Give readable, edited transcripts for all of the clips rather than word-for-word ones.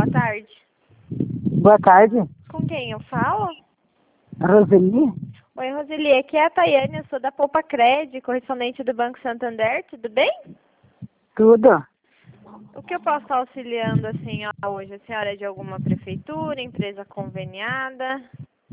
boa tarde. Boa tarde, Com quem eu falo? Roseli. Oi, Roseli, aqui é a Tayane, eu sou da Poupa Cred, correspondente do Banco Santander, tudo bem? Tudo? O que eu posso estar auxiliando a senhora hoje? A senhora é de alguma prefeitura, empresa conveniada?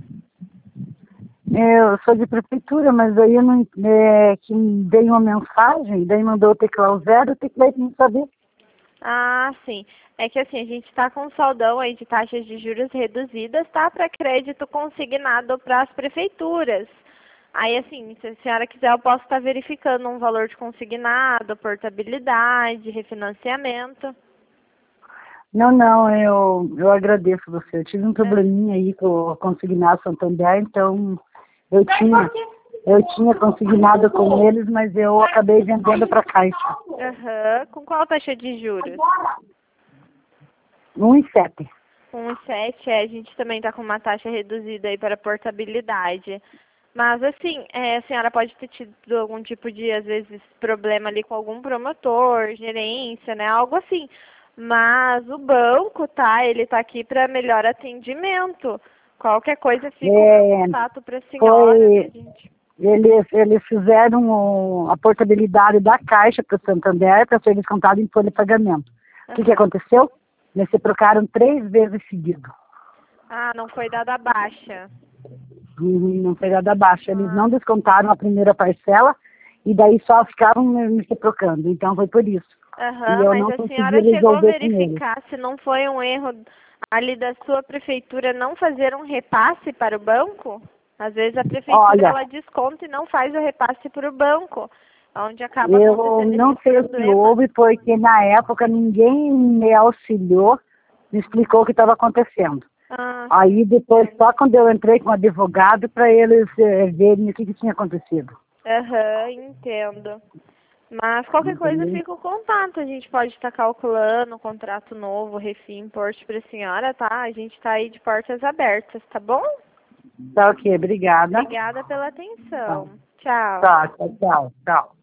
Eu sou de prefeitura, mas aí eu não, que dei uma mensagem, daí mandou teclar o zero, eu teclei para não saber. Ah, sim. É que assim, a gente está com saldão aí de taxas de juros reduzidas, tá? Para crédito consignado para as prefeituras. Aí, assim, se a senhora quiser, eu posso estar verificando um valor de consignado, portabilidade, refinanciamento. Não, eu agradeço você. Eu tive um probleminha aí com o consignado Santander, então eu tinha consignado com eles, mas eu acabei vendendo para Caixa. Aham. Com qual taxa de juros? 1,7. 1,7, a gente também está com uma taxa reduzida aí para portabilidade. Mas, assim, a senhora pode ter tido algum tipo de, às vezes, problema ali com algum promotor, gerência, né? Algo assim. Mas o banco, tá? Ele tá aqui para melhor atendimento. Qualquer coisa, fica o meu contato para a senhora, né, Foi, gente? eles fizeram a portabilidade da Caixa para o Santander para ser descontado em folha de pagamento. O que Aham. aconteceu? Eles se trocaram 3 vezes seguido. Ah, não foi dada a baixa. Não foi dada baixa. Eles Ah. não descontaram a primeira parcela e daí só ficavam me se trocando. Então foi por isso. E Aham, eu mas não a consegui senhora chegou a resolver com eles. verificar se não foi um erro ali da sua prefeitura não fazer um repasse para o banco? Às vezes a prefeitura Olha, ela desconta e não faz o repasse para o banco, onde acaba eu acontecendo esse não sei o que problema. houve, porque na época ninguém me auxiliou, me explicou o que estava acontecendo. Ah, Aí sim. depois, só quando eu entrei com o advogado, para eles verem o que tinha acontecido. Aham, entendo. Mas qualquer coisa Entendeu? fica o contato, a gente pode estar calculando um contrato novo, refim, importe para a senhora, tá? A gente está aí de portas abertas, tá bom? Tá ok, obrigada. Obrigada pela Tá, atenção. Tchau. tá, tchau, tchau.